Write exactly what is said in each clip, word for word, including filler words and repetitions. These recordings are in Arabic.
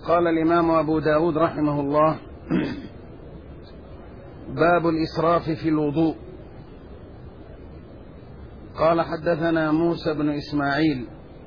قال الإمام أبو داود رحمه الله: باب الإسراف في الوضوء. قال: حدثنا موسى بن إسماعيل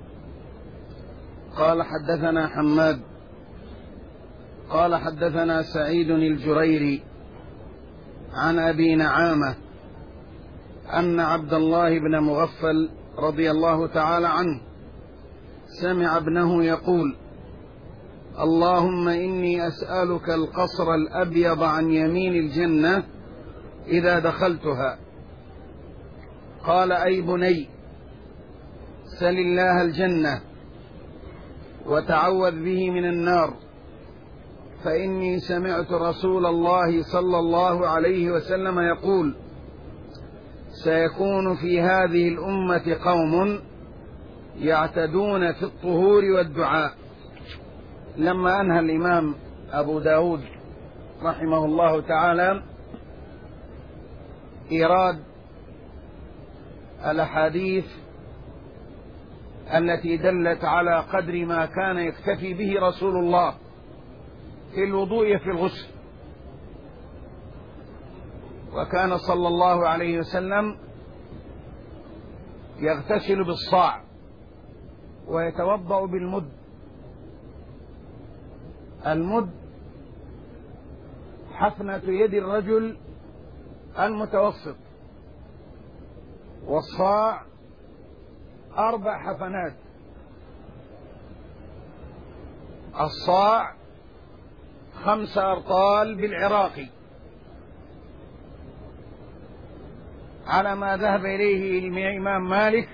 قال حدثنا حماد قال حدثنا سعيد الجريري عن أبي نعامة أن عبد الله بن مغفل رضي الله تعالى عنه سمع ابنه يقول: اللهم إني أسألك القصر الأبيض عن يمين الجنة إذا دخلتها. قال: أي بني، سل الله الجنة وتعوذ به من النار، فإني سمعت رسول الله صلى الله عليه وسلم يقول: سيكون في هذه الأمة قوم يعتدون في الطهور والدعاء. لما أنهى الإمام أبو داود رحمه الله تعالى إيراد الأحاديث التي دلت على قدر ما كان يكتفي به رسول الله في الوضوء في الغسل، وكان صلى الله عليه وسلم يغتسل بالصاع ويتوضأ بالمد. المد حفنة يد الرجل المتوسط، والصاع أربع حفنات. الصاع خمس أرطال بالعراقي على ما ذهب إليه الإمام مالك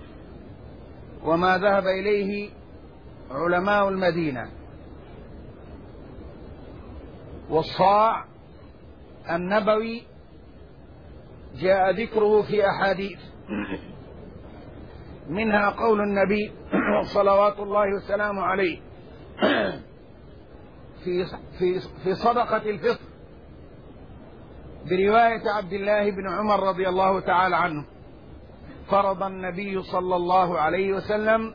وما ذهب إليه علماء المدينة. والصاع النبوي جاء ذكره في أحاديث، منها قول النبي صلوات الله وسلامه عليه في في في صدقة الفطر برواية عبد الله بن عمر رضي الله تعالى عنه: فرض النبي صلى الله عليه وسلم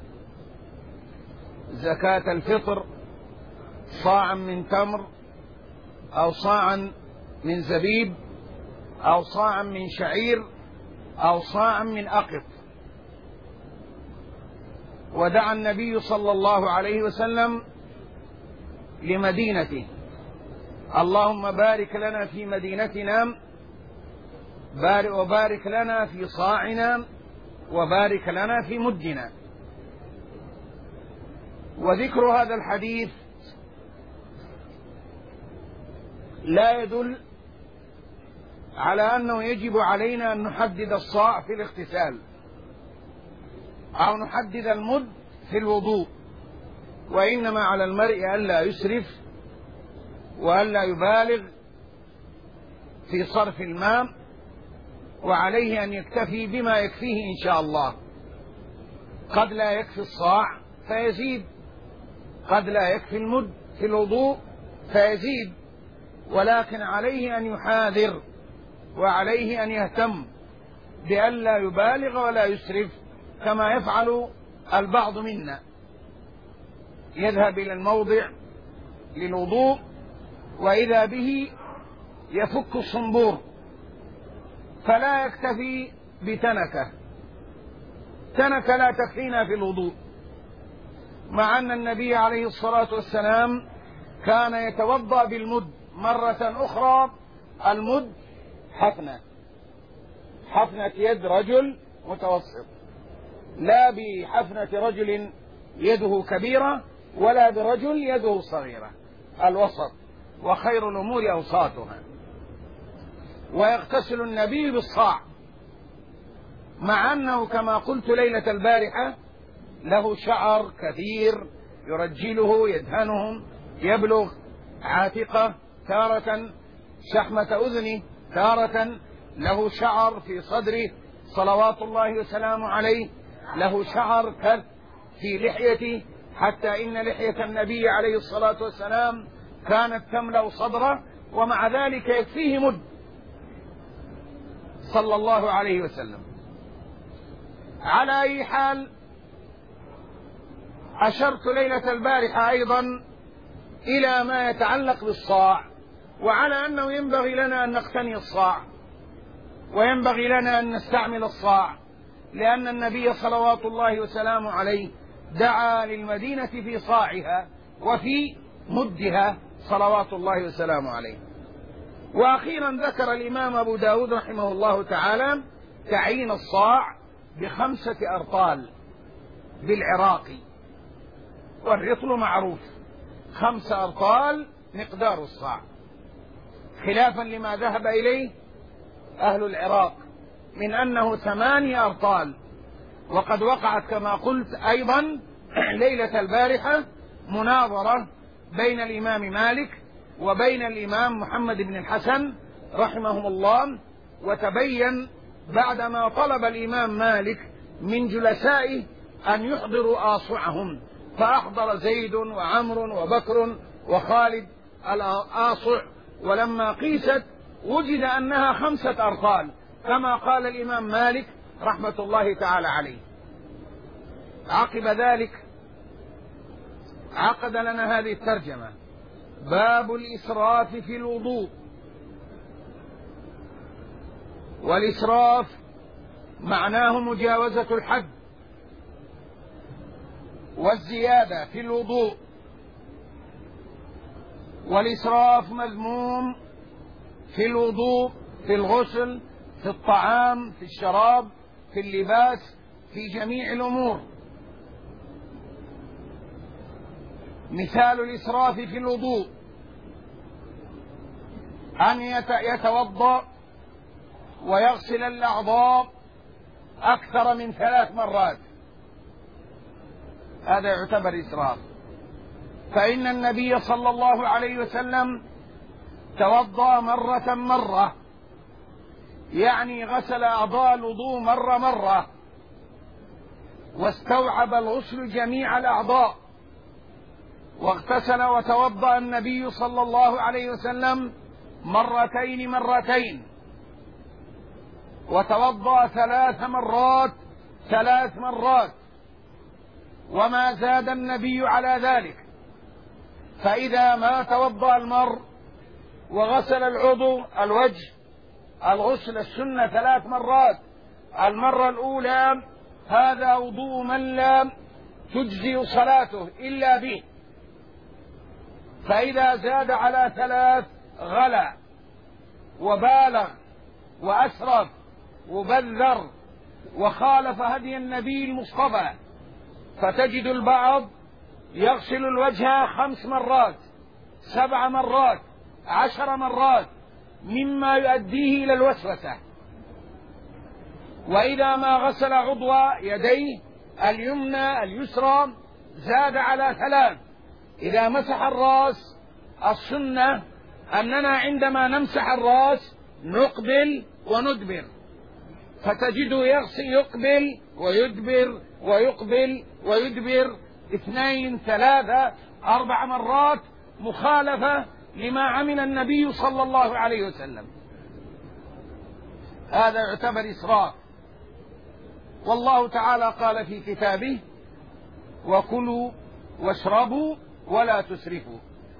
زكاة الفطر صاعا من تمر أو صاعا من زبيب أو صاعا من شعير أو صاعا من أقط. ودعا النبي صلى الله عليه وسلم لمدينته: اللهم بارك لنا في مدينتنا وبارك لنا في صاعنا وبارك لنا في مدنا. وذكر هذا الحديث لا يدل على أنه يجب علينا أن نحدد الصاع في الاغتسال أو نحدد المد في الوضوء، وإنما على المرء ألا يسرف وألا يبالغ في صرف الماء، وعليه أن يكتفي بما يكفيه إن شاء الله. قد لا يكفي الصاع فيزيد، قد لا يكفي المد في الوضوء فيزيد، ولكن عليه أن يحاذر وعليه أن يهتم بألا يبالغ ولا يسرف كما يفعل البعض منا، يذهب إلى الموضع للوضوء وإذا به يفك الصنبور فلا يكتفي بتنكة. تنكة لا تكفينا في الوضوء، مع أن النبي عليه الصلاة والسلام كان يتوضأ بالمد. مرة أخرى المد حفنة حفنة يد رجل متوسط، لا بحفنة رجل يده كبيرة ولا برجل يده صغيرة، الوسط، وخير الأمور أوساطها. ويغتسل النبي بالصاع، مع أنه كما قلت ليلة البارحة له شعر كثير يرجله يدهنه يبلغ عاتقه، تارة شحمة أذنه، تارة له شعر في صدره صلوات الله وسلامه عليه، له شعر في لحيته، حتى إن لحية النبي عليه الصلاة والسلام كانت تملأ صدره، ومع ذلك يكفيه مد صلى الله عليه وسلم. على أي حال، أشرت ليلة البارحة أيضا إلى ما يتعلق بالصاع، وعلى أنه ينبغي لنا أن نقتني الصاع وينبغي لنا أن نستعمل الصاع، لأن النبي صلوات الله وسلامه عليه دعا للمدينة في صاعها وفي مدها صلوات الله وسلامه عليه. وأخيرا ذكر الإمام أبو داود رحمه الله تعالى تعيين الصاع بخمسة أرطال بالعراقي، والرطل معروف، خمسة أرطال مقدار الصاع، خلافا لما ذهب إليه أهل العراق من أنه ثمانية أرطال. وقد وقعت كما قلت أيضا ليلة البارحة مناظرة بين الإمام مالك وبين الإمام محمد بن الحسن رحمهم الله، وتبين بعدما طلب الإمام مالك من جلسائه أن يحضروا آصعهم، فأحضر زيد وعمر وبكر وخالد الآصع، ولما قيست وجد أنها خمسة أرطال كما قال الإمام مالك رحمة الله تعالى عليه. عقب ذلك عقد لنا هذه الترجمة: باب الإسراف في الوضوء. والإسراف معناه مجاوزة الحد والزيادة في الوضوء، والإسراف مذموم في الوضوء، في الغسل، في الطعام، في الشراب، في اللباس، في جميع الأمور. مثال الإسراف في الوضوء أن يتوضأ ويغسل الأعضاء أكثر من ثلاث مرات، هذا يعتبر إسراف. فإن النبي صلى الله عليه وسلم توضأ مرة مرة، يعني غسل أعضاء الوضوء مرة مرة، واستوعب الغسل جميع الأعضاء، واغتسل وتوضأ النبي صلى الله عليه وسلم مرتين مرتين، وتوضأ ثلاث مرات ثلاث مرات، وما زاد النبي على ذلك. فإذا ما توضأ المرء وغسل العضو الوجه الغسل السنة ثلاث مرات، المرة الأولى هذا وضوء من لا تجزي صلاته إلا به، فإذا زاد على ثلاث غلا وبالغ وأسرف وبذر وخالف هدي النبي المصطفى. فتجد البعض يغسل الوجه خمس مرات، سبع مرات، عشر مرات، مما يؤديه إلى الوسوسة. وإذا ما غسل عضو يديه اليمنى اليسرى زاد على ثلاث. إذا مسح الرأس السنة أننا عندما نمسح الرأس نقبل وندبر، فتجده يغسل يقبل ويدبر ويقبل ويدبر اثنين ثلاثة أربع مرات، مخالفة لما عمل النبي صلى الله عليه وسلم. هذا يعتبر إسراف. والله تعالى قال في كتابه: وكلوا واشربوا ولا تسرفوا.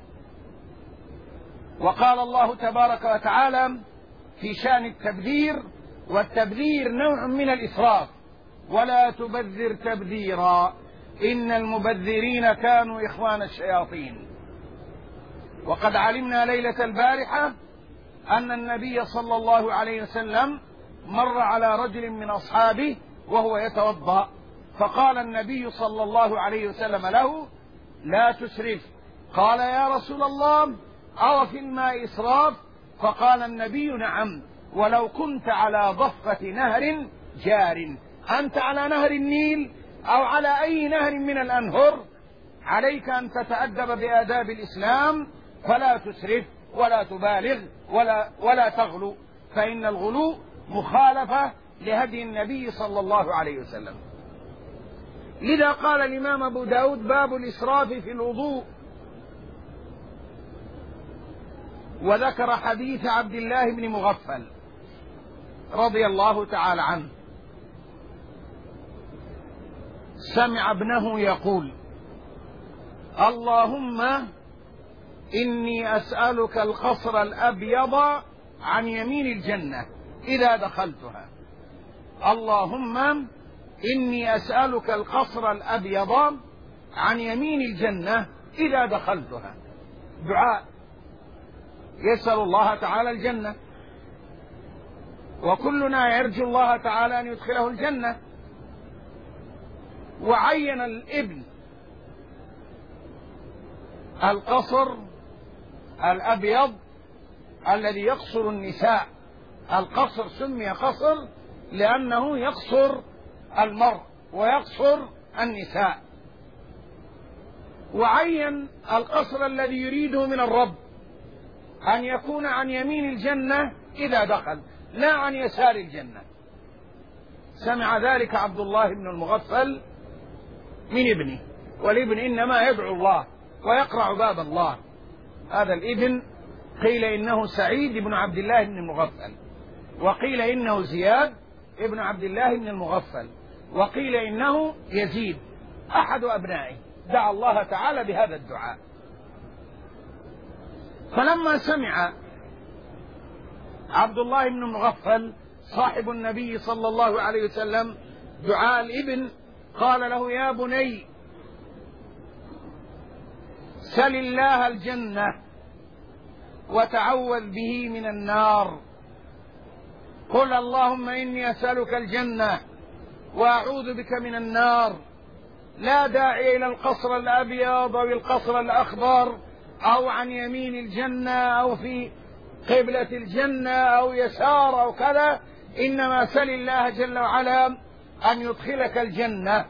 وقال الله تبارك وتعالى في شأن التبذير: والتبذير نوع من الإسراف، ولا تبذر تبذيرا إن المبذرين كانوا إخوان الشياطين. وقد علمنا ليلة البارحة أن النبي صلى الله عليه وسلم مر على رجل من أصحابه وهو يتوضأ، فقال النبي صلى الله عليه وسلم له: لا تسرف. قال: يا رسول الله، أو في الماء إسراف؟ فقال النبي: نعم، ولو كنت على ضفة نهر جار. أنت على نهر النيل أو على أي نهر من الأنهر، عليك أن تتأدب بآداب الإسلام، فلا تسرف ولا تبالغ ولا, ولا تغلو، فإن الغلو مخالفة لهدي النبي صلى الله عليه وسلم. لذا قال الإمام أبو داود: باب الإسراف في الوضوء. وذكر حديث عبد الله بن مغفل رضي الله تعالى عنه، سمع ابنه يقول: اللهم إني أسألك القصر الأبيض عن يمين الجنة إذا دخلتها. اللهم إني أسألك القصر الأبيض عن يمين الجنة إذا دخلتها. دعاء يسأل الله تعالى الجنة، وكلنا يرجو الله تعالى أن يدخله الجنة. وعين الابن القصر الأبيض الذي يقصر النساء. القصر سمي قصر لأنه يقصر المرء ويقصر النساء. وعين القصر الذي يريده من الرب أن يكون عن يمين الجنة إذا دخل، لا عن يسار الجنة. سمع ذلك عبد الله بن المغفل من ابنه، والابن إنما يدعو الله ويقرع باب الله. هذا الابن قيل إنه سعيد بن عبد الله بن المغفل، وقيل إنه زياد ابن عبد الله بن المغفل، وقيل إنه يزيد أحد أبنائه. دعا الله تعالى بهذا الدعاء. فلما سمع عبد الله بن المغفل صاحب النبي صلى الله عليه وسلم دعاء الابن قال له: يا بني سل الله الجنة وتعوذ به من النار. قل اللهم إني أسألك الجنة وأعوذ بك من النار. لا داعي إلى القصر الأبيض أو القصر الأخضر أو عن يمين الجنة أو في قبلة الجنة أو يسار أو كذا، إنما سل الله جل وعلا أن يدخلك الجنة.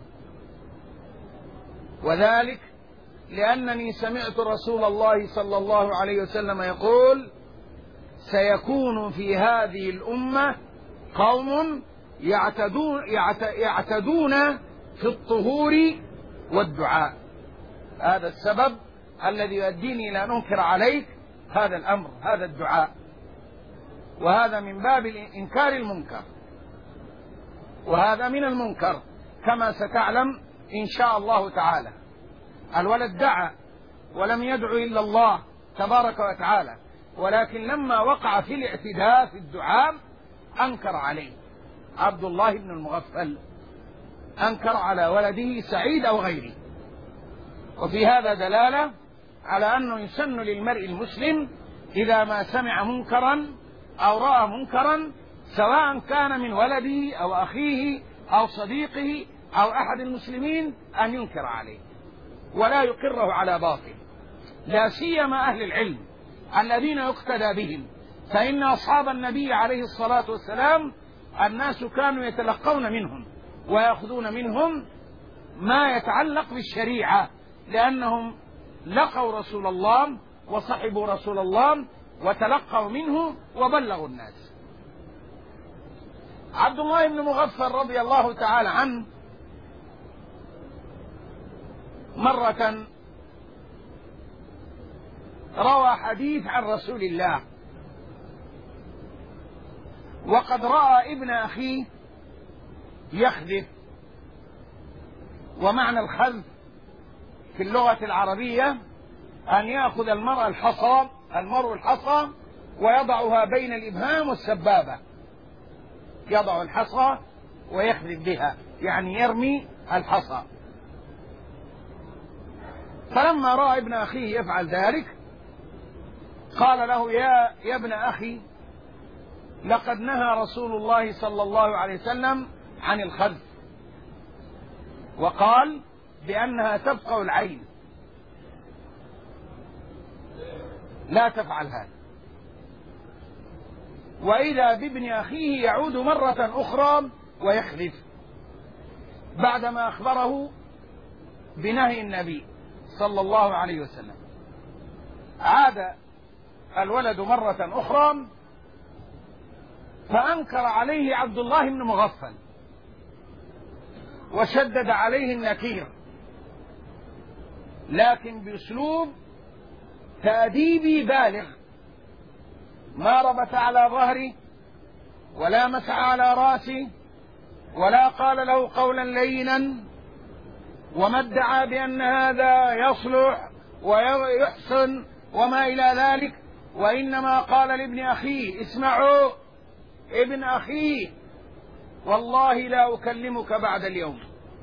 وذلك لأنني سمعت رسول الله صلى الله عليه وسلم يقول: سيكون في هذه الأمة قوم يعتدون, يعتدون في الطهور والدعاء. هذا السبب الذي يؤديني إلى أن أنكر عليك هذا الأمر، هذا الدعاء. وهذا من باب إنكار المنكر، وهذا من المنكر كما ستعلم إن شاء الله تعالى. الولد دعا ولم يدعو إلا الله تبارك وتعالى، ولكن لما وقع في الاعتداء في الدعاء أنكر عليه. عبد الله بن المغفل أنكر على ولده سعيد أو غيره. وفي هذا دلالة على أنه يسن للمرء المسلم إذا ما سمع منكرا أو رأى منكرا، سواء كان من ولده أو أخيه أو صديقه أو أحد المسلمين، أن ينكر عليه ولا يقره على باطل، لا سيما أهل العلم الذين يقتدى بهم. فإن أصحاب النبي عليه الصلاة والسلام الناس كانوا يتلقون منهم ويأخذون منهم ما يتعلق بالشريعة، لأنهم لقوا رسول الله وصحبوا رسول الله وتلقوا منه وبلغوا الناس. عبد الله بن مغفل رضي الله تعالى عنه مرة روى حديث عن رسول الله، وقد رأى ابن أخيه يخذف. ومعنى الخذف في اللغة العربية أن يأخذ المرء الحصى المرء الحصى ويضعها بين الإبهام والسبابة، يضع الحصى ويخذف بها، يعني يرمي الحصى. فلما رأى ابن أخيه يفعل ذلك قال له: يا, يا ابن أخي، لقد نهى رسول الله صلى الله عليه وسلم عن الخذف، وقال بأنها تفقع العين، لا تفعل هذا. وإذا بابن أخيه يعود مرة أخرى ويخذف بعدما أخبره بنهي النبي صلى الله عليه وسلم. عاد الولد مرة أخرى فأنكر عليه عبد الله بن مغفل وشدد عليه النكير، لكن بأسلوب تأديبي بالغ، ما ربط على ظهري ولا مسح على راسي ولا قال له قولا لينا وما ادعى بأن هذا يصلح ويحسن وما إلى ذلك، وإنما قال لابن أخيه: اسمعوا ابن أخيه، والله لا أكلمك بعد اليوم.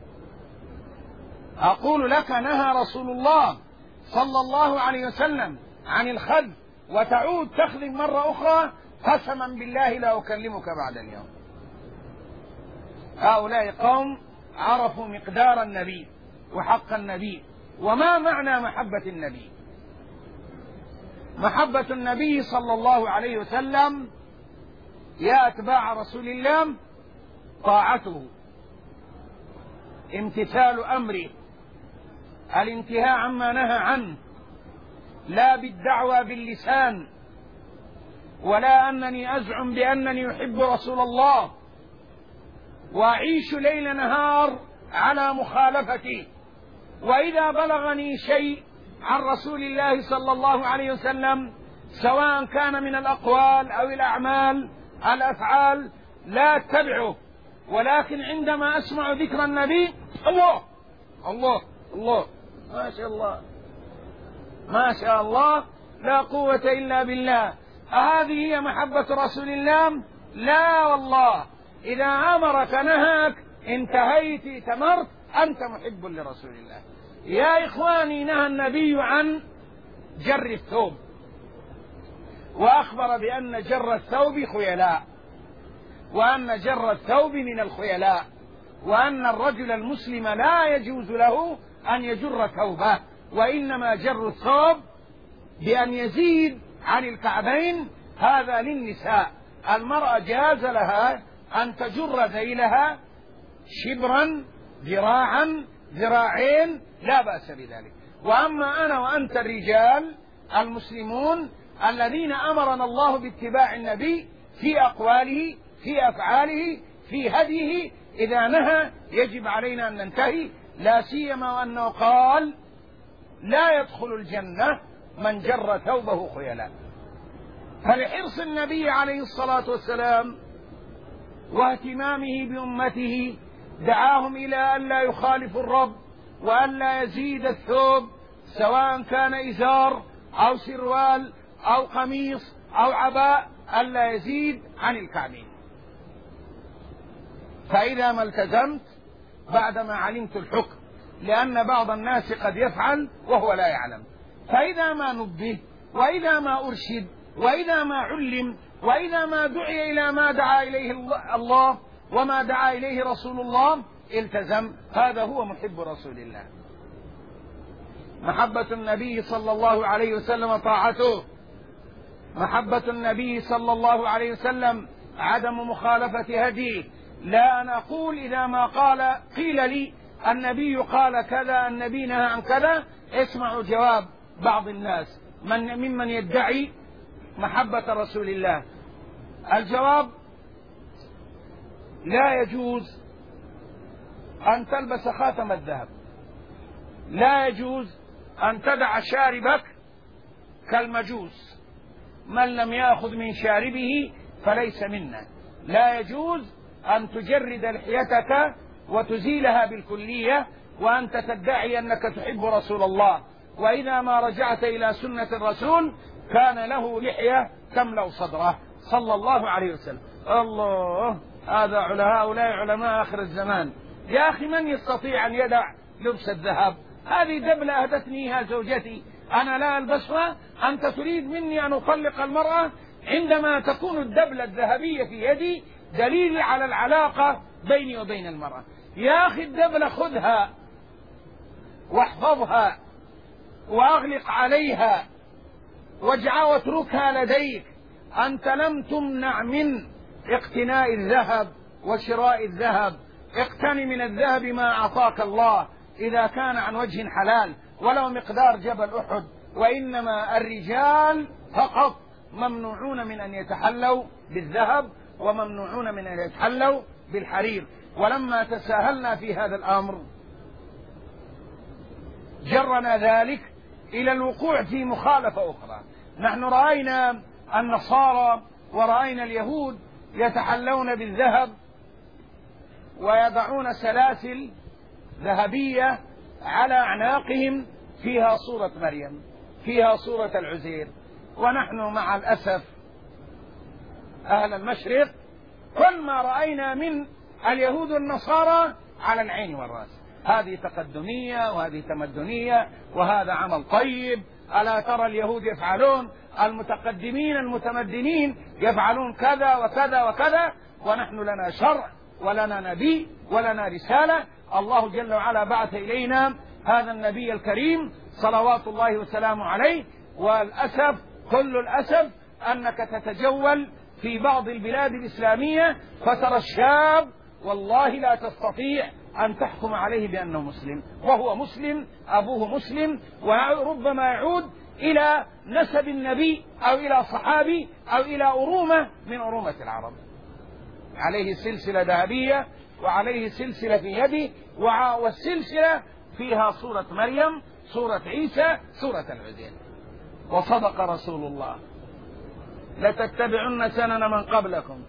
أقول لك: نهى رسول الله صلى الله عليه وسلم عن الخذ، وتعود تخذب مرة أخرى، قسما بالله لا أكلمك بعد اليوم. هؤلاء قوم عرفوا مقدار النبي وحق النبي وما معنى محبة النبي. محبة النبي صلى الله عليه وسلم يا أتباع رسول الله طاعته، امتثال أمره، الانتهاء عما نهى عنه، لا بالدعوى باللسان، ولا أنني أزعم بأنني أحب رسول الله وأعيش ليل نهار على مخالفته، وإذا بلغني شيء عن رسول الله صلى الله عليه وسلم سواء كان من الأقوال أو الأعمال الأفعال لا أتبعه، ولكن عندما أسمع ذكر النبي الله الله الله ما شاء الله ما شاء الله لا قوة إلا بالله. هذه هي محبة رسول الله؟ لا والله، إذا أمرك نهاك انتهيت تمرت، أنت محب لرسول الله. يا إخواني، نهى النبي عن جر الثوب، وأخبر بأن جر الثوب خيلاء، وأن جر الثوب من الخيلاء، وأن الرجل المسلم لا يجوز له أن يجر ثوبه، وإنما جر الثوب بأن يزيد عن الكعبين هذا للنساء. المرأة جاز لها أن تجر ذيلها شبرا ذراعا ذراعين، لا بأس بذلك. وأما أنا وأنت الرجال المسلمون الذين أمرنا الله باتباع النبي في أقواله في أفعاله في هديه، إذا نهى يجب علينا أن ننتهي، لا سيما وأنه قال: لا يدخل الجنة من جر ثوبه خيلاء. فلحرص النبي عليه الصلاة والسلام واهتمامه بأمته دعاهم إلى أن لا يخالفوا الرب، وأن لا يزيد الثوب سواء كان إزار أو سروال أو قميص أو عباء، أن لا يزيد عن الكعبين. فإذا ما التزمت بعدما علمت الحكم، لأن بعض الناس قد يفعل وهو لا يعلم، فإذا ما نبه وإذا ما أرشد وإذا ما علم وإذا ما دعي إلى ما دعا إليه الله وما دعا إليه رسول الله التزم. هذا هو محب رسول الله. محبة النبي صلى الله عليه وسلم طاعته، محبة النبي صلى الله عليه وسلم عدم مخالفة هديه. لا أن أقول إذا ما قال قيل لي النبي قال كذا، النبي نهى عن كذا، اسمعوا جواب بعض الناس من ممن يدعي محبة رسول الله. الجواب: لا يجوز أن تلبس خاتم الذهب، لا يجوز أن تدع شاربك كالمجوس، من لم يأخذ من شاربه فليس منا. لا يجوز أن تجرد لحيتك وتزيلها بالكلية وأنت تدعي أنك تحب رسول الله، وإذا ما رجعت إلى سنة الرسول كان له لحية تملأ صدره صلى الله عليه وسلم. الله، هذا هؤلاء علماء آخر الزمان. يا أخي، من يستطيع أن يدع لبس الذهب؟ هذه دبلة أهدتنيها زوجتي، أنا لا ألبسها، أنت تريد مني أن أطلق المرأة؟ عندما تكون الدبلة الذهبية في يدي دليل على العلاقة بيني وبين المرأة. يا أخي، الدبلة خذها واحفظها وأغلق عليها واجعل واتركها لديك. أنت لم تمنع من اقتناء الذهب وشراء الذهب، اقتني من الذهب ما أعطاك الله إذا كان عن وجه حلال ولو مقدار جبل أحد. وإنما الرجال فقط ممنوعون من أن يتحلوا بالذهب وممنوعون من أن يتحلوا بالحرير. ولما تساهلنا في هذا الأمر جرنا ذلك إلى الوقوع في مخالفة أخرى. نحن رأينا النصارى ورأينا اليهود يتحلون بالذهب ويضعون سلاسل ذهبية على أعناقهم فيها صورة مريم، فيها صورة العزير، ونحن مع الأسف أهل المشرق كل ما رأينا من اليهود والنصارى على العين والرأس. هذه تقدمية وهذه تمدنية وهذا عمل طيب. ألا ترى اليهود يفعلون، المتقدمين المتمدنين يفعلون كذا وكذا وكذا، ونحن لنا شرع ولنا نبي ولنا رسالة. الله جل وعلا بعث إلينا هذا النبي الكريم صلوات الله وسلامه عليه. والأسف كل الأسف أنك تتجول في بعض البلاد الإسلامية فترى الشاب والله لا تستطيع أن تحكم عليه بأنه مسلم، وهو مسلم، أبوه مسلم، وربما يعود إلى نسب النبي أو إلى صحابي أو إلى أرومة من أرومة العرب، عليه سلسلة ذهبية وعليه سلسلة في يده، والسلسلة فيها صورة مريم، صورة عيسى، صورة العزير. وصدق رسول الله: لتتبعن سنن من قبلكم،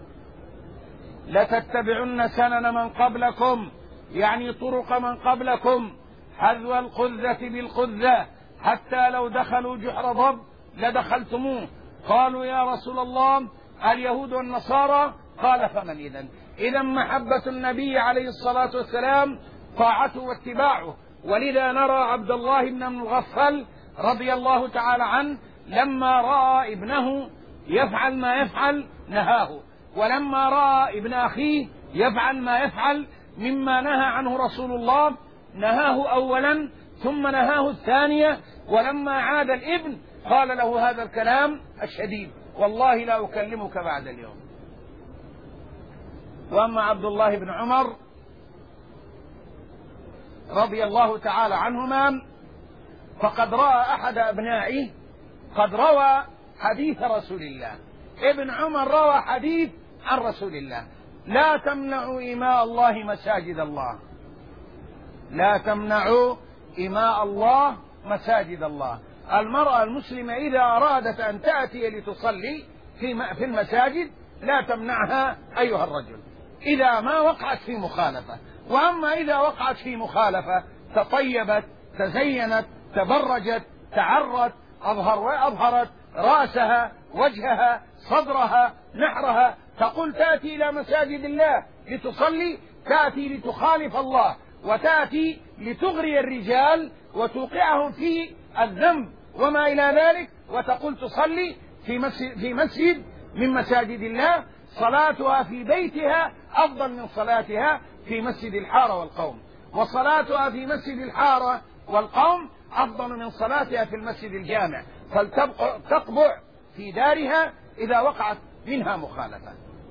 لتتبعن سنن من قبلكم، يعني طرق من قبلكم، حذو القذة بالقذة، حتى لو دخلوا جحر ضب لدخلتموه. قالوا: يا رسول الله اليهود والنصارى. قال: فمن إذن؟ إذا محبة النبي عليه الصلاة والسلام طاعته واتباعه. ولذا نرى عبد الله بن مغفل رضي الله تعالى عنه لما رأى ابنه يفعل ما يفعل نهاه، ولما رأى ابن أخيه يفعل ما يفعل مما نهى عنه رسول الله نهاه أولا ثم نهاه الثانية، ولما عاد الابن قال له هذا الكلام الشديد: والله لا أكلمك بعد اليوم. وأما عبد الله بن عمر رضي الله تعالى عنهما فقد رأى أحد أبنائه قد روى حديث رسول الله. ابن عمر روى حديث عن رسول الله: لا تمنعوا إماء الله مساجد الله، لا تمنعوا إماء الله مساجد الله. المرأة المسلمة إذا أرادت أن تأتي لتصلي في المساجد لا تمنعها أيها الرجل، إذا ما وقعت في مخالفة. وأما إذا وقعت في مخالفة تطيبت، تزينت، تبرجت، تعرت، أظهر أظهرت رأسها، وجهها، صدرها، نحرها، تقول تأتي إلى مساجد الله لتصلي، تأتي لتخالف الله، وتأتي لتغري الرجال وتوقعهم في الذنب وما إلى ذلك، وتقول تصلي في مسجد, في مسجد من مساجد الله، صلاتها في بيتها أفضل من صلاتها في مسجد الحارة والقوم، وصلاتها في مسجد الحارة والقوم أفضل من صلاتها في المسجد الجامع، فلتقبع في دارها إذا وقعت منها مخالفة.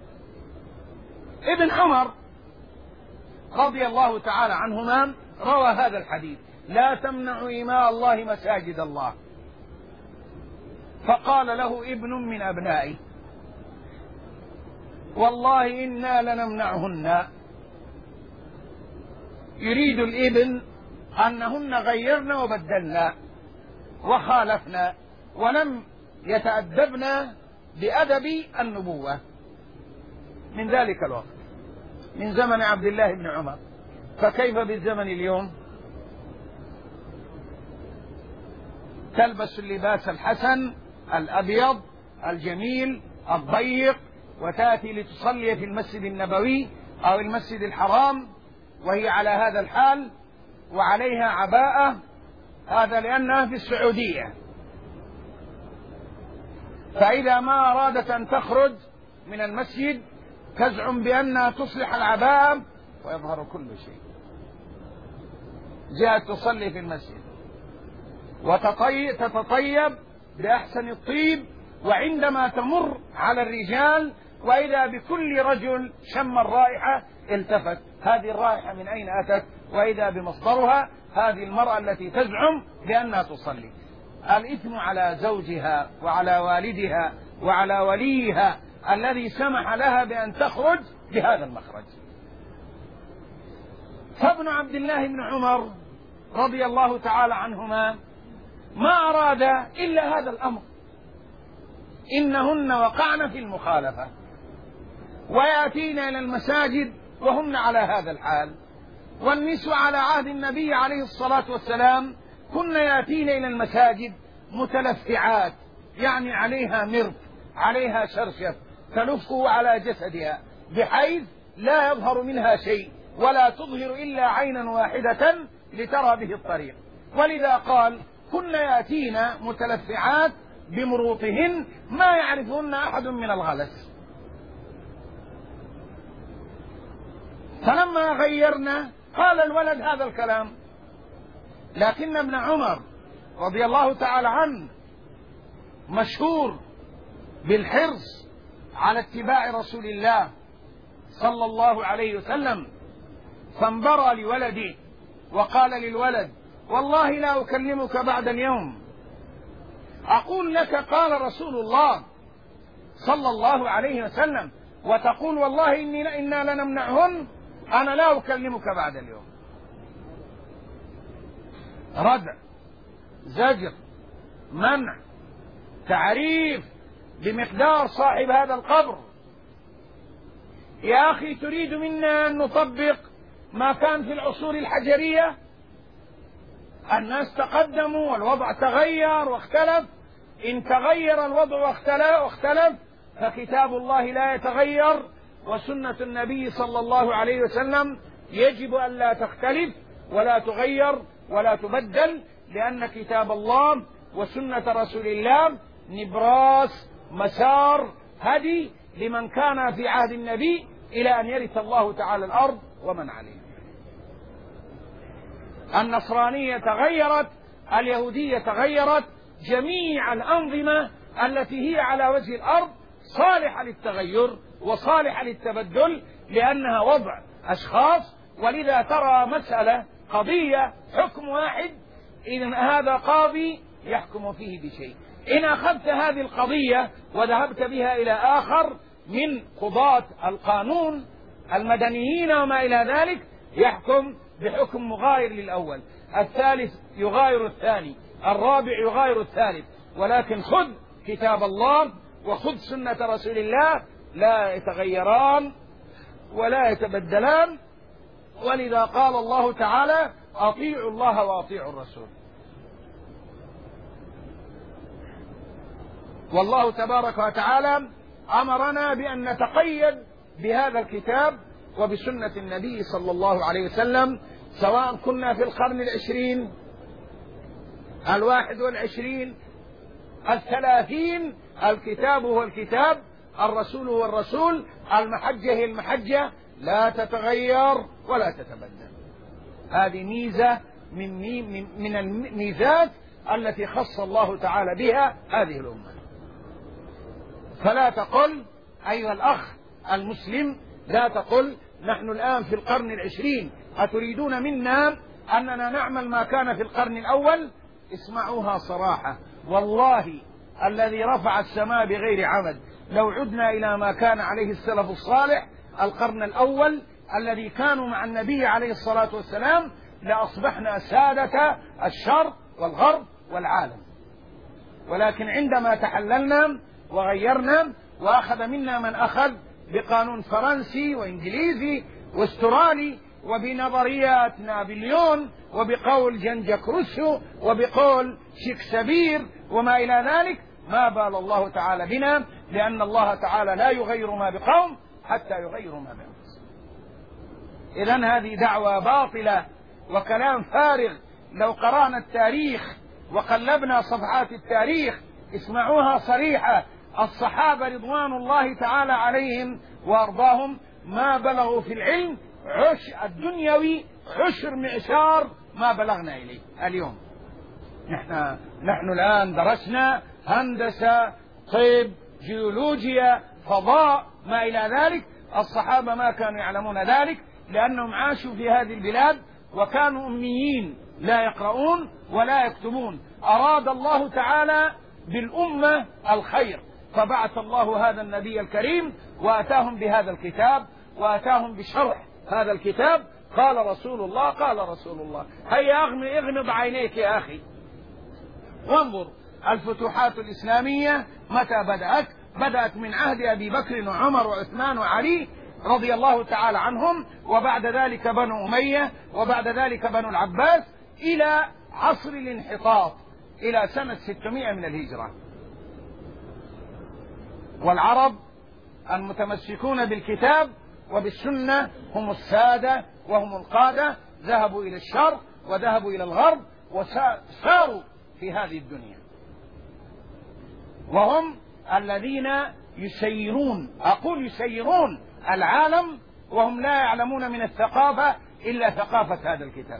ابن عمر رضي الله تعالى عنهما روى هذا الحديث: لا تمنعوا إماء الله مساجد الله. فقال له ابن من أبنائه: والله إنا لنمنعهن. يريد الابن أنهن غيرن وبدلن وخالفنا ولم يتأدبن بأدب النبوة من ذلك الوقت، من زمن عبد الله بن عمر. فكيف بالزمن اليوم؟ تلبس اللباس الحسن الأبيض الجميل الضيق وتأتي لتصلي في المسجد النبوي أو المسجد الحرام وهي على هذا الحال وعليها عباءة، هذا لأنها في السعودية. فإذا ما أرادت أن تخرج من المسجد تزعم بأنها تصلح العباءة ويظهر كل شيء. جاءت تصلي في المسجد وتتطيب بأحسن الطيب، وعندما تمر على الرجال وإذا بكل رجل شم الرائحة التفت: هذه الرائحة من أين أتت؟ وإذا بمصدرها هذه المرأة التي تزعم بأنها تصلي. الإثم على زوجها وعلى والدها وعلى وليها الذي سمح لها بأن تخرج بهذا المخرج. فابن عبد الله بن عمر رضي الله تعالى عنهما ما أراد إلا هذا الأمر، إنهن وقعن في المخالفة ويأتين إلى المساجد وهن على هذا الحال. والنسوة على عهد النبي عليه الصلاة والسلام كن يأتين إلى المساجد متلفعات، يعني عليها مرط، عليها شرشف تلفه على جسدها بحيث لا يظهر منها شيء ولا تظهر إلا عينا واحدة لترى به الطريق. ولذا قال كن يأتين متلفعات بمروطهن ما يعرفهن أحد من الغلس. فلما غيرنا قال الولد هذا الكلام، لكن ابن عمر رضي الله تعالى عنه مشهور بالحرص على اتباع رسول الله صلى الله عليه وسلم، فانبرى لولده وقال للولد والله لا أكلمك بعد اليوم، أقول لك قال رسول الله صلى الله عليه وسلم وتقول والله إني إنا لنمنعهن، أنا لا أكلمك بعد اليوم. ردع، زجر، منع، تعريف بمقدار صاحب هذا القبر. يا أخي تريد منا أن نطبق ما كان في العصور الحجرية؟ الناس تقدموا والوضع تغير واختلف. إن تغير الوضع واختلف فكتاب الله لا يتغير، وسنة النبي صلى الله عليه وسلم يجب أن لا تختلف ولا تغير ولا تبدل، لأن كتاب الله وسنة رسول الله نبراس مسار هدي لمن كان في عهد النبي إلى أن يرث الله تعالى الأرض ومن عليها. النصرانية تغيرت، اليهودية تغيرت، جميع الأنظمة التي هي على وجه الأرض صالحة للتغير وصالحة للتبدل، لأنها وضع أشخاص. ولذا ترى مسألة قضية حكم واحد، إذن هذا قاضي يحكم فيه بشيء. إن أخذت هذه القضية وذهبت بها إلى آخر من قضاة القانون المدنيين وما إلى ذلك يحكم بحكم مغاير للأول، الثالث يغاير الثاني، الرابع يغاير الثالث. ولكن خذ كتاب الله وخذ سنة رسول الله لا يتغيران ولا يتبدلان. ولذا قال الله تعالى أطيعوا الله وأطيعوا الرسول. والله تبارك وتعالى أمرنا بأن نتقيد بهذا الكتاب وبسنة النبي صلى الله عليه وسلم، سواء كنا في القرن العشرين، الواحد والعشرين، الثلاثين. الكتاب هو الكتاب، الرسول هو الرسول، المحجة هي المحجة، لا تتغير ولا تتبدل. هذه ميزة من, من, من الميزات التي خص الله تعالى بها هذه الأمة. فلا تقل أيها الأخ المسلم، لا تقل نحن الآن في القرن العشرين أتريدون منا أننا نعمل ما كان في القرن الأول؟ اسمعوها صراحة، والله الذي رفع السماء بغير عمد لو عدنا إلى ما كان عليه السلف الصالح القرن الأول الذي كانوا مع النبي عليه الصلاة والسلام لأصبحنا سادة الشرق والغرب والعالم. ولكن عندما تحللنا وغيرنا وأخذ منا من أخذ بقانون فرنسي وإنجليزي واسترالي وبنظريات نابليون وبقول جنجك روسو وبقول شكسبير وما إلى ذلك، ما بال الله تعالى بنا، لأن الله تعالى لا يغير ما بقوم حتى يغيروا ما بأنفسهم. إذن هذه دعوة باطلة وكلام فارغ. لو قرأنا التاريخ وقلبنا صفحات التاريخ اسمعوها صريحة، الصحابة رضوان الله تعالى عليهم وأرضاهم ما بلغوا في العلم عش الدنيوي عشر معشار ما بلغنا إليه اليوم. نحن نحن الآن درسنا هندسة، طب، جيولوجيا، فضاء، ما إلى ذلك. الصحابة ما كانوا يعلمون ذلك لأنهم عاشوا في هذه البلاد وكانوا أميين لا يقرؤون ولا يكتبون. أراد الله تعالى بالأمة الخير فبعث الله هذا النبي الكريم وأتاهم بهذا الكتاب وأتاهم بشرح هذا الكتاب. قال رسول الله قال رسول الله. هيا اغمض عينيك يا أخي وانظر الفتوحات الإسلامية متى بدأت؟ بدأت من عهد أبي بكر وعمر وعثمان وعلي رضي الله تعالى عنهم، وبعد ذلك بنو أمية، وبعد ذلك بنو العباس، إلى عصر الانحطاط إلى سنة ستمائة من الهجرة. والعرب المتمسكون بالكتاب وبالسنة هم السادة وهم القادة، ذهبوا إلى الشرق وذهبوا إلى الغرب وساروا في هذه الدنيا، وهم الذين يسيرون، أقول يسيرون العالم، وهم لا يعلمون من الثقافة إلا ثقافة هذا الكتاب،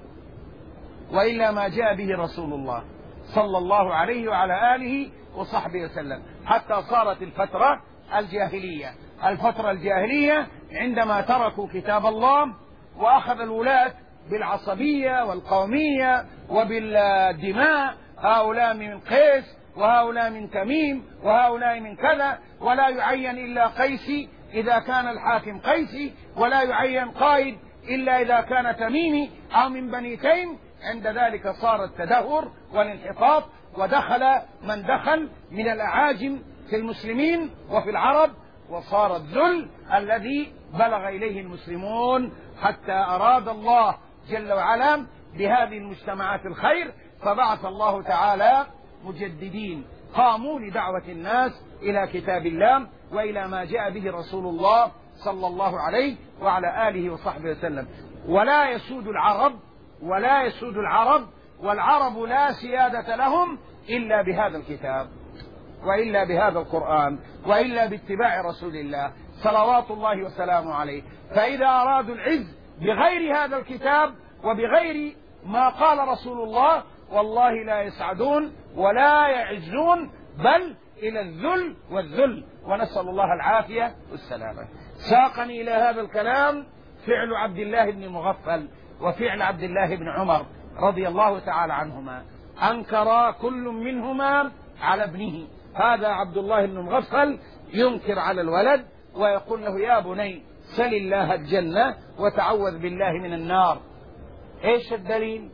وإلا ما جاء به رسول الله صلى الله عليه وعلى آله وصحبه وسلم، حتى صارت الفترة الجاهلية. الفترة الجاهلية عندما تركوا كتاب الله وأخذ الولاة بالعصبية والقومية وبالدماء، هؤلاء من قيس وهؤلاء من تميم وهؤلاء من كذا، ولا يعين إلا قيسي إذا كان الحاكم قيسي، ولا يعين قائد إلا إذا كان تميمي أو من بني تيم. عند ذلك صار التدهور والانحطاط، ودخل من دخل من الأعاجم في المسلمين وفي العرب، وصار الذل الذي بلغ إليه المسلمون، حتى أراد الله جل وعلا بهذه المجتمعات الخير، فبعث الله تعالى مجددين قاموا لدعوة الناس إلى كتاب الله وإلى ما جاء به رسول الله صلى الله عليه وعلى آله وصحبه وسلم. ولا يسود العرب ولا يسود العرب والعرب لا سيادة لهم إلا بهذا الكتاب، وإلا بهذا القرآن، وإلا باتباع رسول الله صلوات الله وسلامه عليه. فإذا أرادوا العز بغير هذا الكتاب وبغير ما قال رسول الله، والله لا يسعدون ولا يعزون، بل إلى الذل والذل، ونسأل الله العافية والسلامة. ساقني إلى هذا الكلام فعل عبد الله بن مغفل وفعل عبد الله بن عمر رضي الله تعالى عنهما. أنكر كل منهما على ابنه. هذا عبد الله بن مغفل ينكر على الولد ويقول له يا بني سل الله الجنة وتعوذ بالله من النار. ايش الدليل؟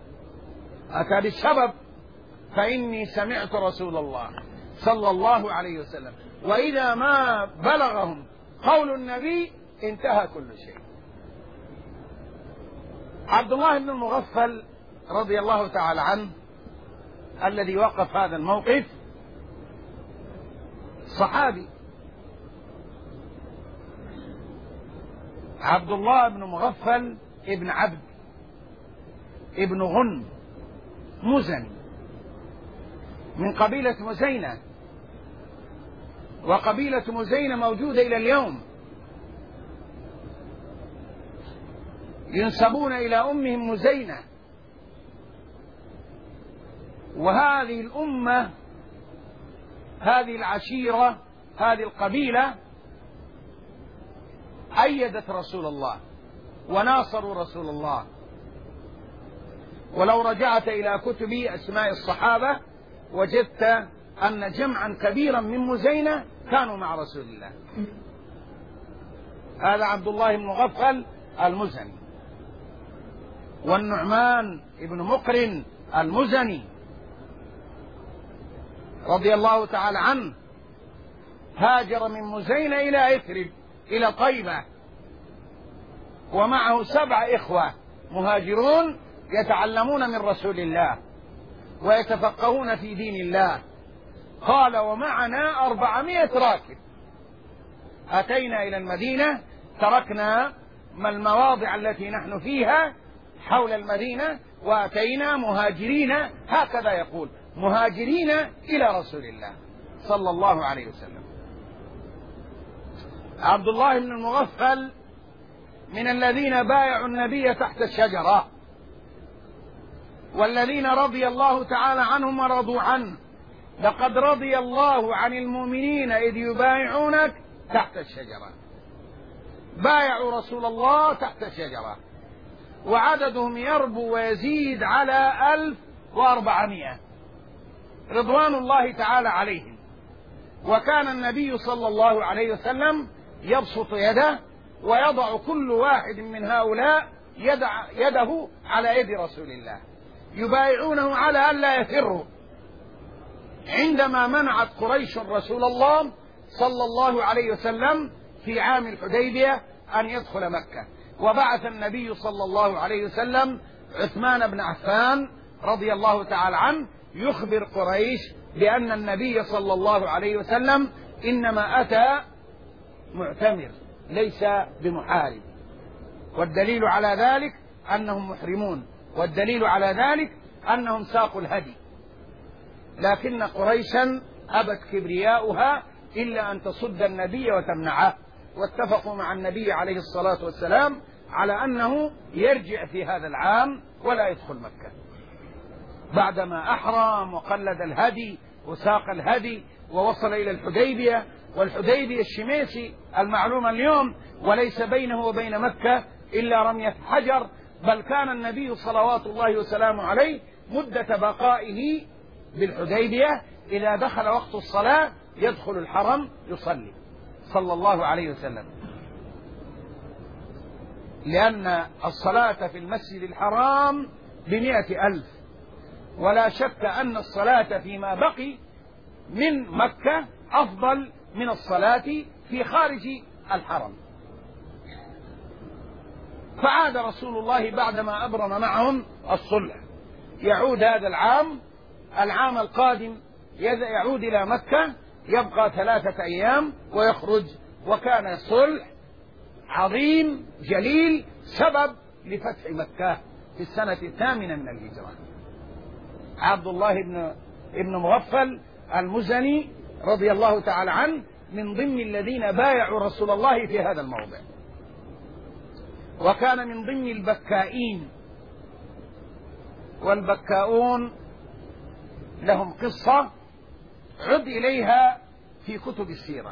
أتى بالسبب، فإني سمعت رسول الله صلى الله عليه وسلم، وإذا ما بلغهم قول النبي انتهى كل شيء. عبد الله بن المغفل رضي الله تعالى عنه الذي وقف هذا الموقف صحابي. عبد الله بن مغفل ابن عبد ابن غن مزني من قبيلة مزينة، وقبيلة مزينة موجودة إلى اليوم، ينسبون إلى أمهم مزينة. وهذه الأمة، هذه العشيرة، هذه القبيلة أيدت رسول الله وناصروا رسول الله. ولو رجعت إلى كتب أسماء الصحابة وجدت أن جمعا كبيرا من مزينة كانوا مع رسول الله. هذا عبد الله بن مغفل المزني، والنعمان بن مقرن المزني رضي الله تعالى عنه هاجر من مزينة إلى يثرب إلى طيبة، ومعه سبع إخوة مهاجرون يتعلمون من رسول الله ويتفقهون في دين الله. قال ومعنا أربعمائة راكب. أتينا إلى المدينة، تركنا ما المواضع التي نحن فيها حول المدينة وأتينا مهاجرين، هكذا يقول، مهاجرين إلى رسول الله صلى الله عليه وسلم. عبد الله بن المغفل من الذين بايعوا النبي تحت الشجرة، والذين رضي الله تعالى عنهم ورضوا عنه. لقد رضي الله عن المؤمنين إذ يبايعونك تحت الشجرة. بايعوا رسول الله تحت الشجرة، وعددهم يربو ويزيد على ألف وأربعمائة رضوان الله تعالى عليهم. وكان النبي صلى الله عليه وسلم يبسط يده ويضع كل واحد من هؤلاء يدع يده على يد رسول الله، يبايعونه على ألا يفروا. عندما منعت قريش رسول الله صلى الله عليه وسلم في عام الحديبية أن يدخل مكة، وبعث النبي صلى الله عليه وسلم عثمان بن عفان رضي الله تعالى عنه يخبر قريش بأن النبي صلى الله عليه وسلم إنما أتى معتمر ليس بمحارب، والدليل على ذلك أنهم محرمون، والدليل على ذلك أنهم ساقوا الهدي، لكن قريشا أبت كبرياؤها إلا أن تصد النبي وتمنعه، واتفقوا مع النبي عليه الصلاة والسلام على أنه يرجع في هذا العام ولا يدخل مكة، بعدما أحرم وقلد الهدي وساق الهدي ووصل إلى الحديبية، والحديبية الشميسي المعلومة اليوم، وليس بينه وبين مكة إلا رمية حجر، بل كان النبي صلوات الله وسلامه عليه مدة بقائه بالحديبية إذا دخل وقت الصلاة يدخل الحرم يصلي صلى الله عليه وسلم، لأن الصلاة في المسجد الحرام بمئة ألف، ولا شك أن الصلاة فيما بقي من مكة أفضل من الصلاة في خارج الحرم. فعاد رسول الله بعدما أبرم معهم الصلح، يعود هذا العام، العام القادم يعود إلى مكة، يبقى ثلاثة أيام ويخرج، وكان صلح عظيم جليل سبب لفتح مكة في السنة الثامنة من الهجرة. عبد الله بن ابن مغفل المزني رضي الله تعالى عنه من ضمن الذين بايعوا رسول الله في هذا الموضع، وكان من ضمن البكائين، والبكاؤون لهم قصة عد إليها في كتب السيرة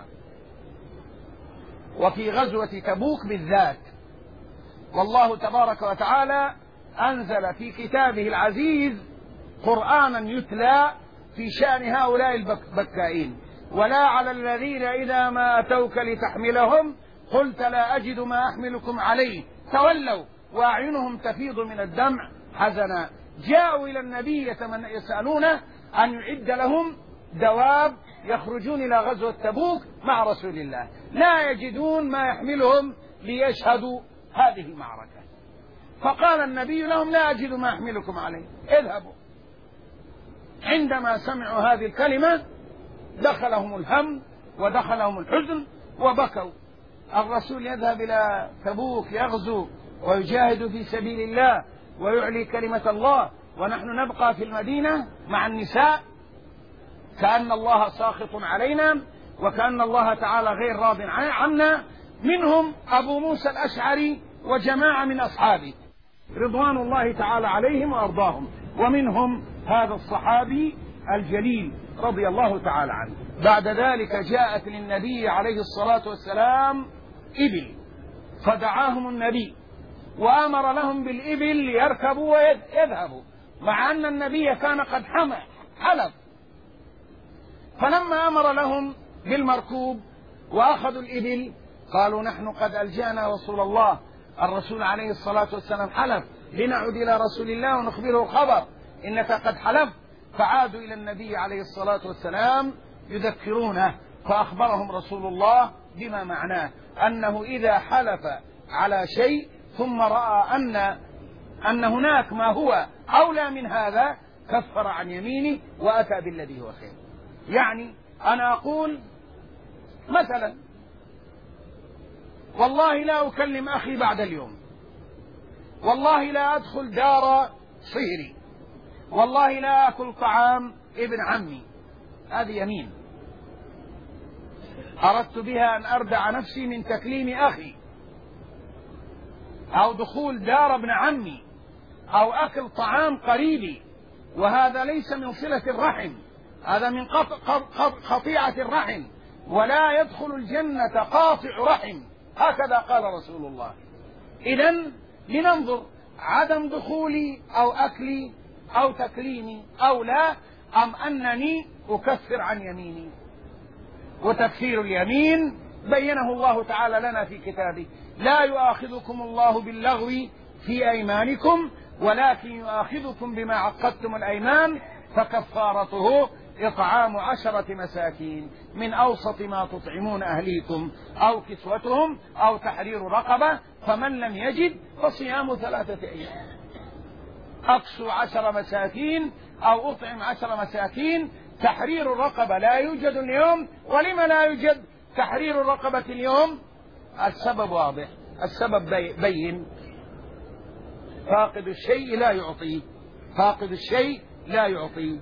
وفي غزوة تبوك بالذات، والله تبارك وتعالى أنزل في كتابه العزيز قرآنا يتلى في شأن هؤلاء البكائين: ولا على الذين إذا ما أتوك لتحملهم قلت لا أجد ما أحملكم عليه تولوا وأعينهم تفيض من الدمع حزنا، جاءوا إلى النبي يسألونه أن يعد لهم دواب يخرجون إلى غزوة تبوك مع رسول الله، لا يجدون ما يحملهم ليشهدوا هذه المعركة، فقال النبي لهم لا أجد ما أحملكم عليه اذهبوا. عندما سمعوا هذه الكلمة دخلهم الهم ودخلهم الحزن وبكوا. الرسول يذهب إلى تبوك يغزو ويجاهد في سبيل الله ويعلي كلمة الله، ونحن نبقى في المدينة مع النساء كأن الله ساخط علينا وكأن الله تعالى غير راض عنا. منهم أبو موسى الأشعري وجماعة من أصحابه رضوان الله تعالى عليهم وأرضاهم، ومنهم هذا الصحابي الجليل رضي الله تعالى عنه. بعد ذلك جاءت للنبي عليه الصلاة والسلام إبل، فدعاهم النبي وأمر لهم بالإبل ليركبوا ويذهبوا، مع أن النبي كان قد حلف، فلما أمر لهم بالمركوب وأخذوا الإبل قالوا نحن قد ألجأنا رسول الله، الرسول عليه الصلاة والسلام حلف، لنعد إلى رسول الله ونخبره خبر إنك قد حلفت. فعادوا إلى النبي عليه الصلاة والسلام يذكرونه، فأخبرهم رسول الله بما معناه، أنه إذا حلف على شيء ثم رأى أن أن هناك ما هو أولى من هذا كفر عن يمينه وأتى بالذي هو خير. يعني أنا أقول مثلا والله لا أكلم أخي بعد اليوم، والله لا أدخل دار صهري، والله لا أكل طعام ابن عمي، هذه يمين أردت بها أن أردع نفسي من تكليم أخي، أو دخول دار ابن عمي، أو أكل طعام قريبي، وهذا ليس من صلة الرحم، هذا من قطيعة الرحم، ولا يدخل الجنة قاطع رحم، هكذا قال رسول الله. إذن لننظر عدم دخولي أو أكلي أو تكليمي أو لا، أم أنني أكفر عن يميني. وتكفير اليمين بينه الله تعالى لنا في كتابه: لا يؤاخذكم الله باللغو في أيمانكم ولكن يؤاخذكم بما عقدتم الأيمان فكفارته إطعام عشرة مساكين من أوسط ما تطعمون أهليكم أو كسوتهم أو تحرير رقبة، فمن لم يجد فصيام ثلاثة أيام. أكسو عشر مساكين أو أطعم عشر مساكين. تحرير الرقبة لا يوجد اليوم. ولما لا يوجد تحرير الرقبة اليوم؟ السبب واضح، السبب بين. فاقد الشيء لا يعطيه، فاقد الشيء لا يعطيه.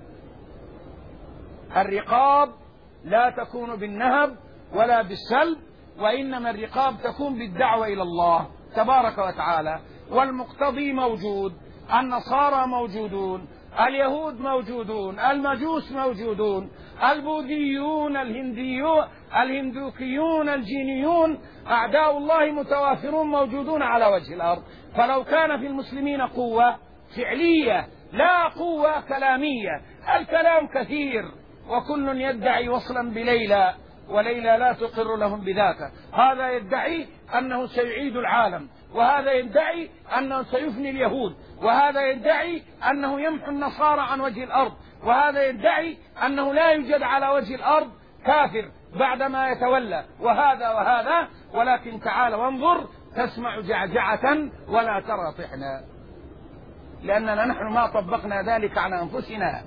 الرقاب لا تكون بالنهب ولا بالسلب، وإنما الرقاب تكون بالدعوة إلى الله تبارك وتعالى. والمقتضي موجود، النصارى موجودون، اليهود موجودون، المجوس موجودون، البوذيون، الهنديون، الهندوكيون، الجينيون، أعداء الله متوافرون موجودون على وجه الأرض. فلو كان في المسلمين قوة فعلية لا قوة كلامية، الكلام كثير وكل يدعي وصلا بليلى وليلى لا تقر لهم بذاك. هذا يدعي أنه سيعيد العالم، وهذا يدعي أنه سيفني اليهود، وهذا يدعي أنه يمحو النصارى عن وجه الأرض، وهذا يدعي أنه لا يوجد على وجه الأرض كافر بعدما يتولى، وهذا وهذا. ولكن تعال وانظر، تسمع جعجعة ولا ترى طحنا، لأننا نحن ما طبقنا ذلك على أنفسنا،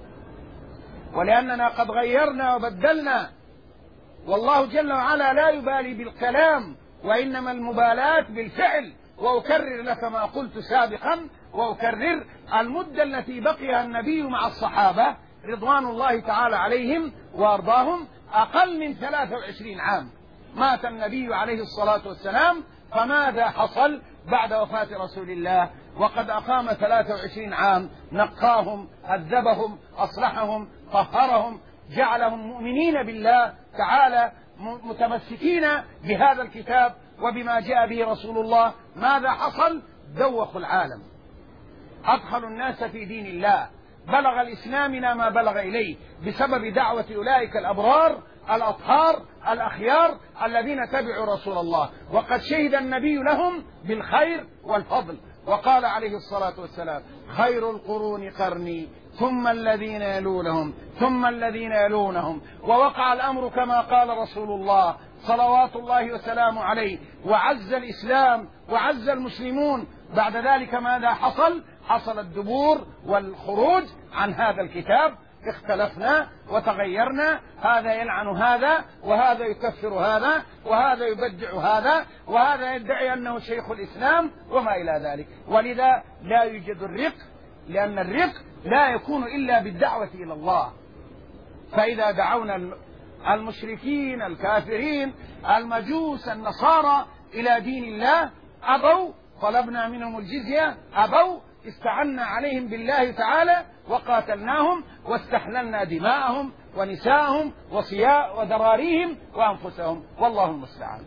ولأننا قد غيرنا وبدلنا. والله جل وعلا لا يبالي بالكلام، وإنما المبالاة بالفعل. وأكرر لك ما قلت سابقا وأكرر: المدة التي بقيها النبي مع الصحابة رضوان الله تعالى عليهم وأرضاهم أقل من ثلاثة وعشرين عام. مات النبي عليه الصلاة والسلام، فماذا حصل بعد وفاة رسول الله؟ وقد أقام ثلاثة وعشرين عام، نقاهم، هذبهم، أصلحهم، طهرهم، جعلهم مؤمنين بالله تعالى، متمسكين بهذا الكتاب وبما جاء به رسول الله. ماذا حصل؟ دوخوا العالم، أدخلوا الناس في دين الله، بلغ الإسلامنا ما بلغ إليه بسبب دعوة أولئك الأبرار الأطهار الأخيار الذين تبعوا رسول الله. وقد شهد النبي لهم بالخير والفضل، وقال عليه الصلاة والسلام: خير القرون قرني ثم الذين يلونهم ثم الذين يلونهم. ووقع الأمر كما قال رسول الله صلوات الله وسلامه عليه، وعز الإسلام وعز المسلمون. بعد ذلك ماذا حصل؟ حصل الدبور والخروج عن هذا الكتاب، اختلفنا وتغيرنا، هذا يلعن هذا، وهذا يكفر هذا، وهذا يبدع هذا، وهذا يدعي أنه شيخ الإسلام وما إلى ذلك. ولذا لا يوجد الرق، لأن الرق لا يكون إلا بالدعوة إلى الله. فإذا دعونا المشركين الكافرين المجوس النصارى إلى دين الله أبوا، طلبنا منهم الجزية أبوا، استعنا عليهم بالله تعالى وقاتلناهم واستحللنا دماءهم ونساءهم وصياء وذراريهم وأنفسهم، والله المستعان.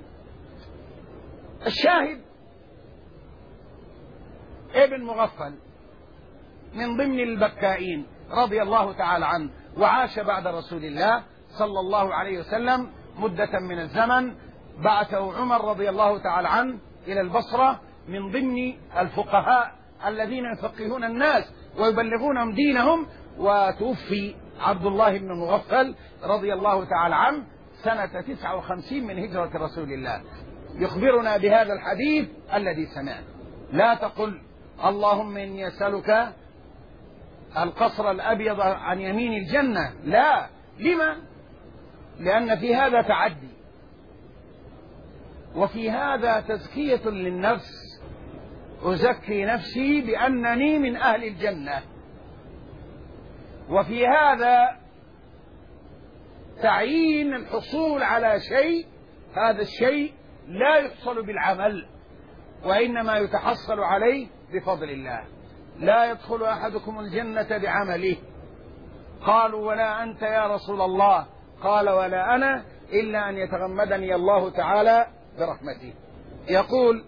الشاهد: ابن مغفل من ضمن البكائين رضي الله تعالى عنه، وعاش بعد رسول الله صلى الله عليه وسلم مدة من الزمن. بعثه عمر رضي الله تعالى عنه إلى البصرة من ضمن الفقهاء الذين يفقهون الناس ويبلغونهم دينهم. وتوفي عبد الله بن مغفل رضي الله تعالى عنه سنة تسعة وخمسين من هجرة رسول الله، يخبرنا بهذا الحديث الذي سمعت: لا تقل اللهم إني أسألك القصر الأبيض عن يمين الجنة، لا. لما؟ لأن في هذا تعدي، وفي هذا تزكية للنفس، أزكي نفسي بأنني من أهل الجنة، وفي هذا تعيين الحصول على شيء، هذا الشيء لا يحصل بالعمل وإنما يتحصل عليه بفضل الله. لا يدخل أحدكم الجنة بعمله. قالوا: ولا أنت يا رسول الله؟ قال: ولا أنا، إلا أن يتغمدني الله تعالى برحمته. يقول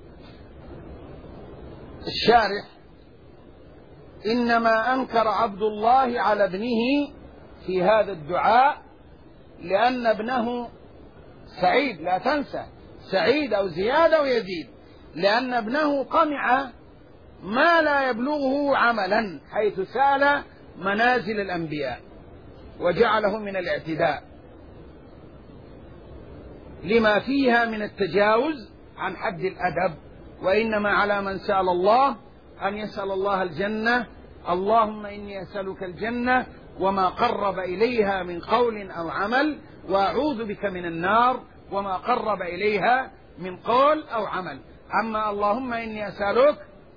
الشارح: إنما أنكر عبد الله على ابنه في هذا الدعاء لأن ابنه سعيد، لا تنسى سعيد أو زياد أو يزيد، لأن ابنه قمع ما لا يبلغه عملا، حيث سال منازل الأنبياء وجعله من الاعتداء لما فيها من التجاوز عن حد الأدب. وإنما على من سأل الله أن يسأل الله الجنة: اللهم إني أسألك الجنة وما قرب إليها من قول أو عمل، وأعوذ بك من النار وما قرب إليها من قول أو عمل. أما اللهم إني أسألك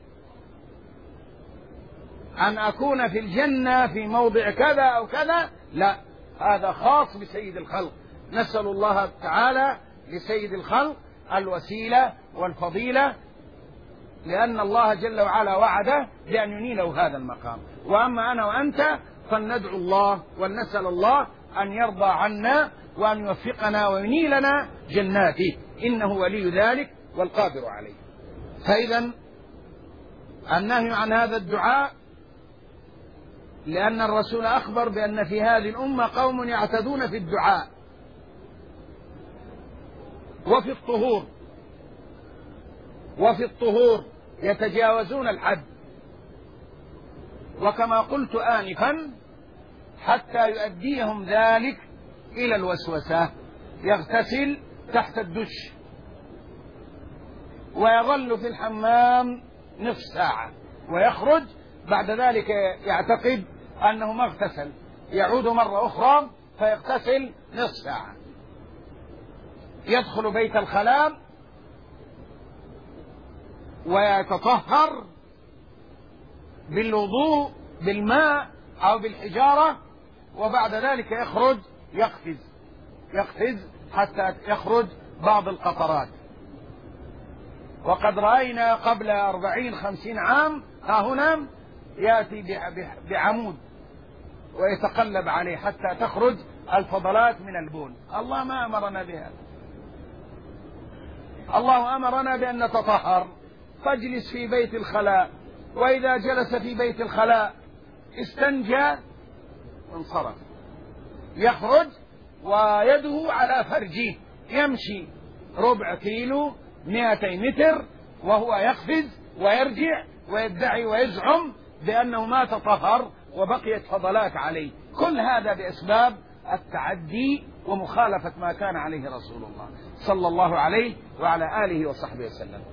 أن أكون في الجنة في موضع كذا أو كذا، لا، هذا خاص بسيد الخلق. نسأل الله تعالى لسيد الخلق الوسيلة والفضيلة، لأن الله جل وعلا وعده بأن ينيله هذا المقام. وأما أنا وأنت فلندعو الله ولنسأل الله أن يرضى عنا وأن يوفقنا وينيلنا جناته، إنه ولي ذلك والقادر عليه. فإذا النهي عن هذا الدعاء لأن الرسول أخبر بأن في هذه الأمة قوم يعتدون في الدعاء وفي الطهور وفي الطهور يتجاوزون الحد، وكما قلت آنفا حتى يؤديهم ذلك إلى الوسوسة. يغتسل تحت الدش ويظل في الحمام نصف ساعة ويخرج بعد ذلك يعتقد أنه ما اغتسل، يعود مرة أخرى فيغتسل نصف ساعة، يدخل بيت الخلاء ويتطهر بالوضوء بالماء أو بالحجارة، وبعد ذلك يخرج يقفز يقفز حتى يخرج بعض القطرات. وقد رأينا قبل أربعين خمسين عام ها هنا يأتي بعمود ويتقلب عليه حتى تخرج الفضلات من البول. الله ما أمرنا بهذا، الله أمرنا بأن نتطهر. فاجلس في بيت الخلاء، وإذا جلس في بيت الخلاء استنجى وانصرف، يخرج ويده على فرجه، يمشي ربع كيلو مئتي متر وهو يقفز ويرجع ويدعي ويزعم بأنه ما تطهر وبقيت فضلات عليه. كل هذا بأسباب التعدي ومخالفة ما كان عليه رسول الله صلى الله عليه وعلى آله وصحبه وسلم.